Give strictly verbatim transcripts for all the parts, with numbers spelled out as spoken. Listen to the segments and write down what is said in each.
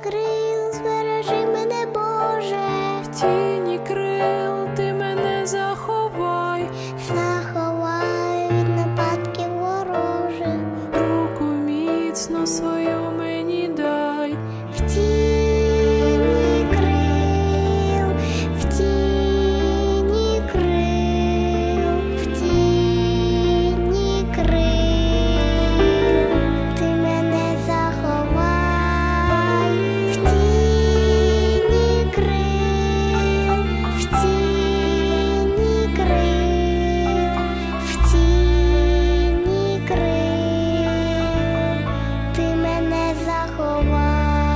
крил збережи мене, Боже, в тіні крил ти мене заховай, заховай від нападків ворожих, руку міцно свою мені дай. в тіні крил, в тіні крил, в тіні крил, ти мене заховай, в тіні крил, в тіні крил, в тіні крил, ти мене заховай.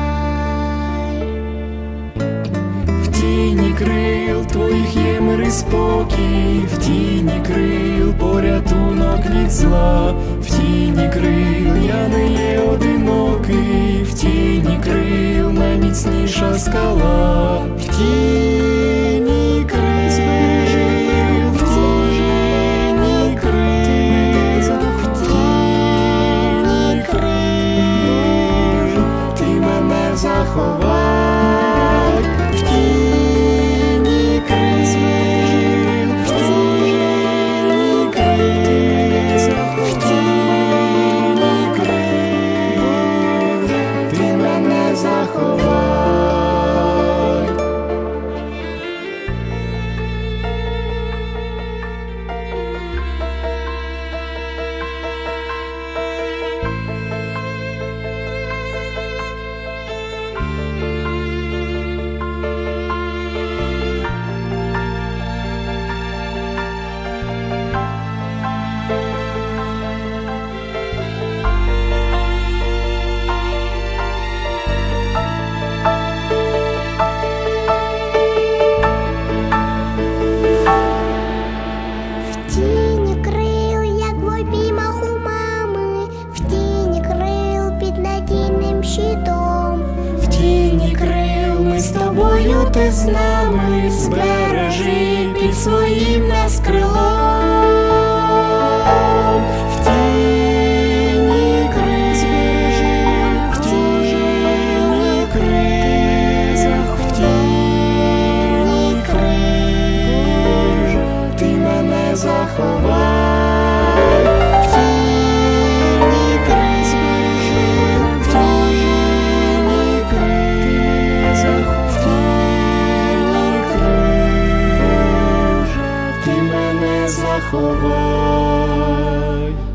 В тіні крил твоїх є мир і спокій, в тіні крил порятунок від зла, в тіні крил я не є одинокий, в тіні крил найміцніша скала, в тіні крил збережи, в тіні крил, в тіні крил, ти мене заховай. В тіні крил, в тіні крил, в тіні крил, ти мене заховай. В тіні крил, як в обіймах у мами, в тіні крил під надійним щитом, В тіні крил ми з тобою, ти з нами, збережи під своїм нас крилом. В тіні крил збережи, в тіні крил, в тіні крил, ти мене заховай. В тіні крил збережи, в тіні крил, в тіні крил, ти мене заховай.